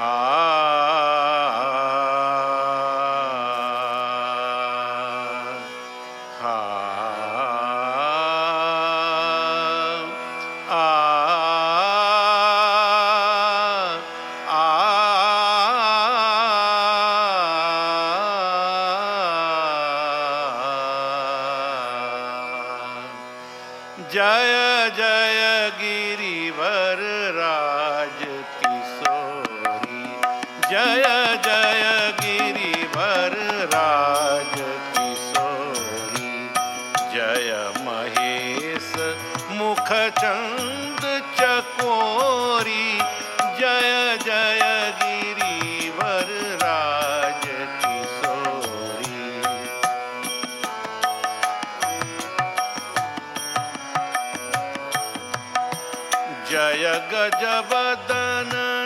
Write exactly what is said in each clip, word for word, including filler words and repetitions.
जय जय गिरिवर राज किशोरी, जय जय गिरिवर राज किशोरी, जय महेश मुखचंद चकोरी, जय जय गिरिवर राज किशोरी। जय गजवदन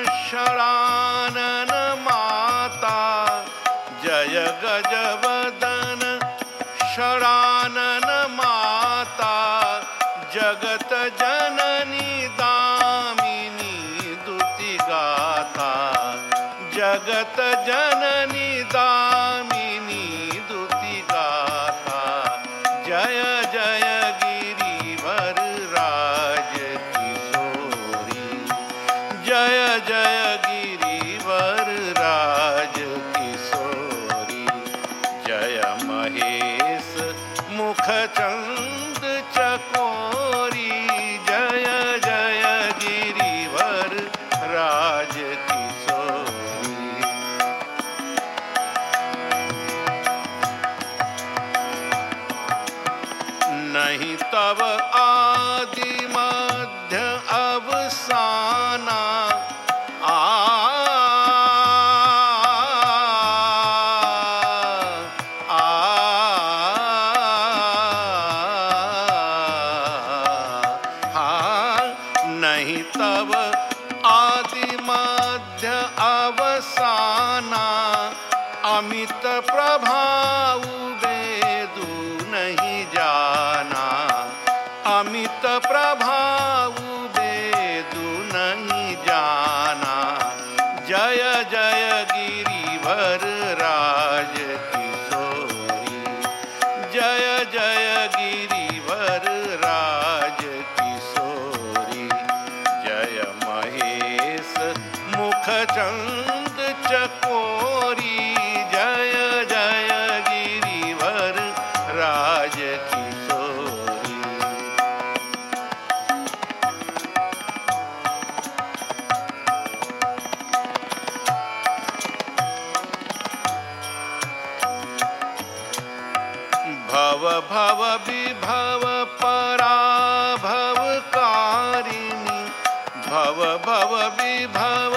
शरानन माता, जय गजवदन शरानन माता, जगत जननी दामिनी दुति गाथा, जगत जननी दामिनी दुति गाथा, जय जय गिरिवर राज किशोरी, जय जय गिरिवर राज किशोरी, जय महेश मुखचंद चकोरी, जय जय गिरिवर राज किशोरी। नहीं तब आदि मध्य अवसाना, आ, आ, आ, नहीं तब आदि मध्य अवसाना, अमित प्रभाव वेदु नहीं जाना, अमित प्रभाव वेदु नहीं जाना, जय जय गिरिवर राज किशोरी, जय जय गिरिवर राज किशोरी, जय महेश मुखचंद चकोरी, जय जय गिरिवर राज किशोरी। भव भव विभव पराभवकारिणी, भव भव विभव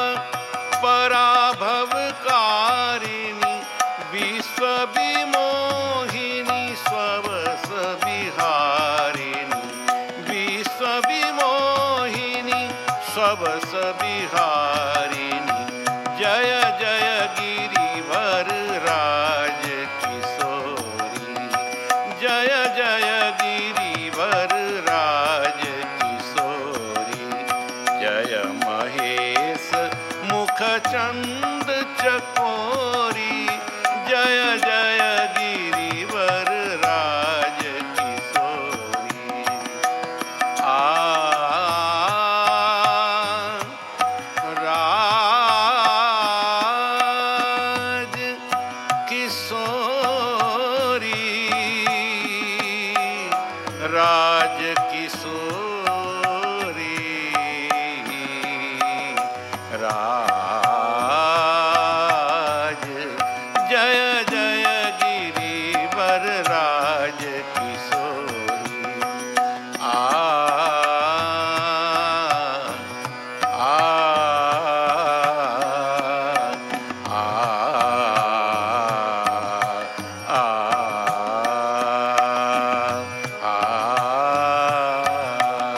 पराभवकारिणी, विश्व विमोहिनी स्ववस विहारिणी, विश्व विमोहिनी स्ववस विहारिणी, जय जय गिरिवर राज किशोरी, जय जय गिरिवर राज किशोरी, जय महेश मुखचंद चकोरी, जय जय गिरिवर राज किशोरी। आ राज किशोरी, राज किशोरी, राज, जय जय गिरिवर राज किशोरी। आ आ आ आ आ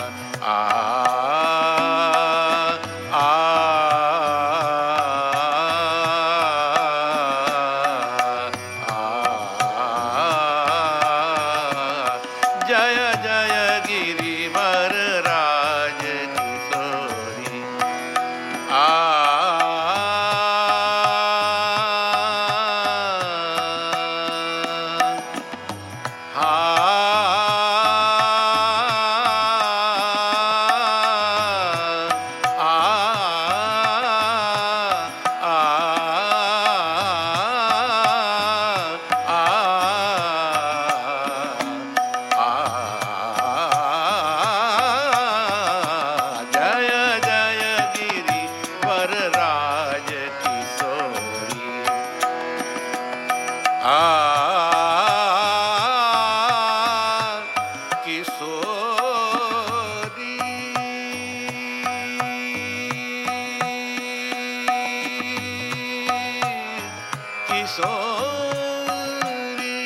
किशोरी,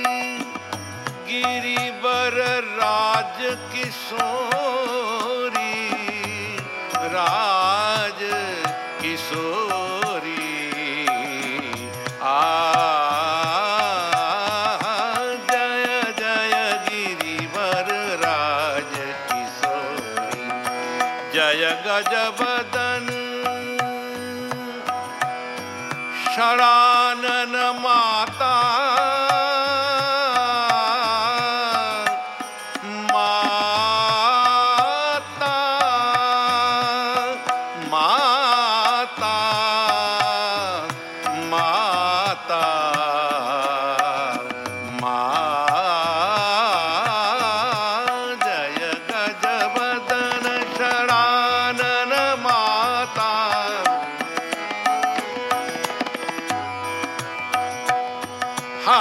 गिरिवर राज किशोरी, राज किशोरी। आ जय जय गिरिवर राज किशोरी, जय गजवदन षडानन माता, माता माता माता माँ, जय गजवदन षडानन माता। हा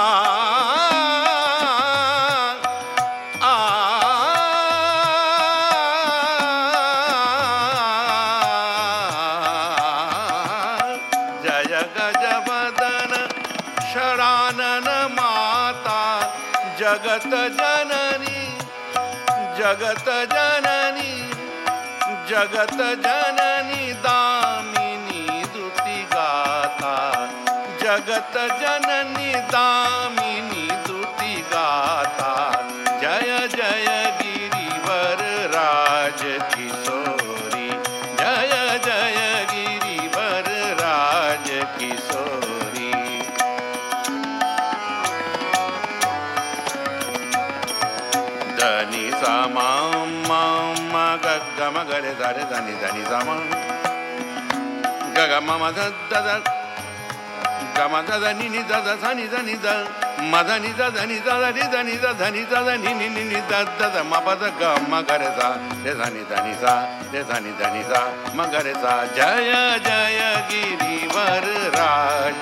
आ जय गजवदन षडानन माता, जगत जननी जगत जननी जगत जननी दामिनी दुति गाता, जगत जननी दामिनी दुति गाता। जय जय गिरिवर राज किशोरी, जय जय गिरिवर राज किशोरी। धनी सा माम माम ग ग म ग रे सा रे धनी धनी सा म ग ग म म ध ध ध ग म ध ध नि नि ध ध सा नि ध नि ध म ध नि ध ध नि ध ध नि ध नि ध ध नि ध ध नि नि नि नि ध ध ध म प ध ग म ग रे सा रे सा नि ध नि सा रे सा नि ध नि सा म ग रे सा। जय जय गिरिवर राज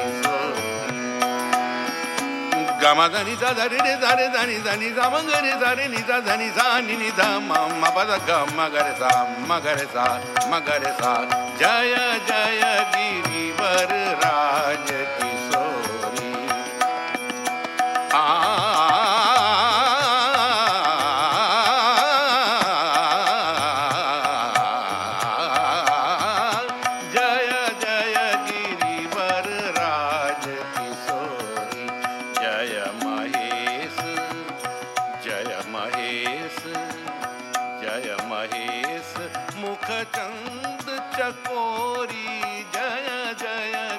ग म ध नि ध ध रे रे सा रे ध नि ध नि सा म ग रे सा रे नि ध ध नि सा नि नि ध म म प ध ग म ग रे सा म ग रे सा म ग रे सा। जय जय गिरिवर राज किशोरी। आ जय जय गिरिवर राज किशोरी, जय महेश जय महेश जय महेश मुखचंद चकोरी, जय जय